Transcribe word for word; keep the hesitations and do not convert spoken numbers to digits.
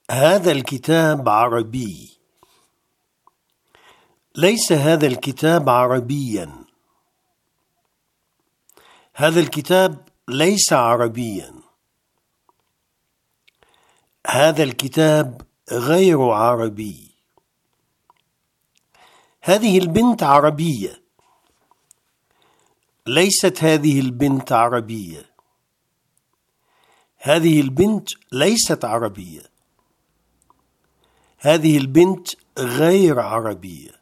هذا الكتاب عربي. ليس هذا الكتاب عربيا. هذا الكتاب ليس عربيا. هذا الكتاب غير عربي. هذه البنت عربية. ليست هذه البنت عربية. هذه البنت ليست عربية. هذه البنت غير عربية.